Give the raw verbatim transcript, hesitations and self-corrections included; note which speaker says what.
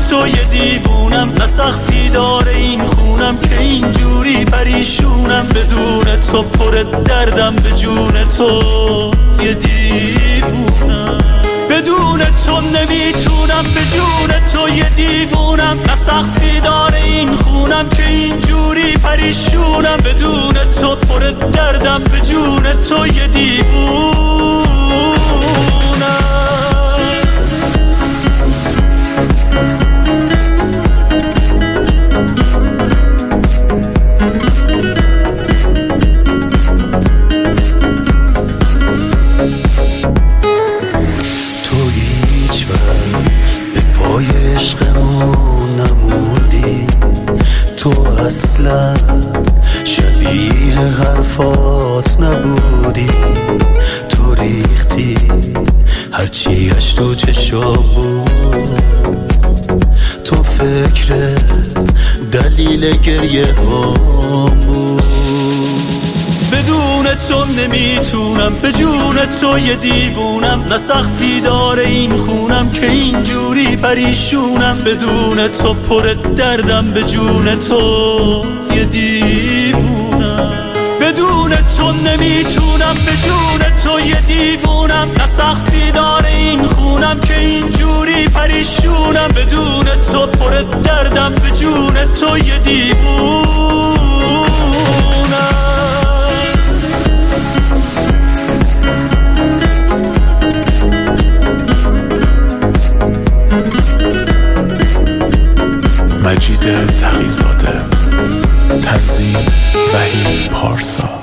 Speaker 1: تو یه دیوونم، نه سختی داره این خونم که اینجوری پریشونم. بدون تو پر دردم، به جون تو یه دیوونم. بدون تو نمیتونم، به جون تو یه دیوونم. نه سختی داره این خونم که اینجوری پریشونم. بدون تو پر دردم، به جون تو یه دیوونم. اصلا شبیه حرفات نبودی، تو ریختی هرچی اش تو چشا بود. تو فکر دلیل گریه ها بود. بدون تو نمیتونم، به جون تو یه دیوونم. نه سختی داره این خونم که اینجوری پریشونم. بدون تو پر دردم، به جون تو یه دیوونم. بدون تو نمیتونم، به جون تو یه دیوونم. نه سختی داره این خونم که اینجوری پریشونم. بدون تو پر دردم، به جون تو یه دیوونم.
Speaker 2: مجید تقی‌زاده، تنظیم وحید پارسا.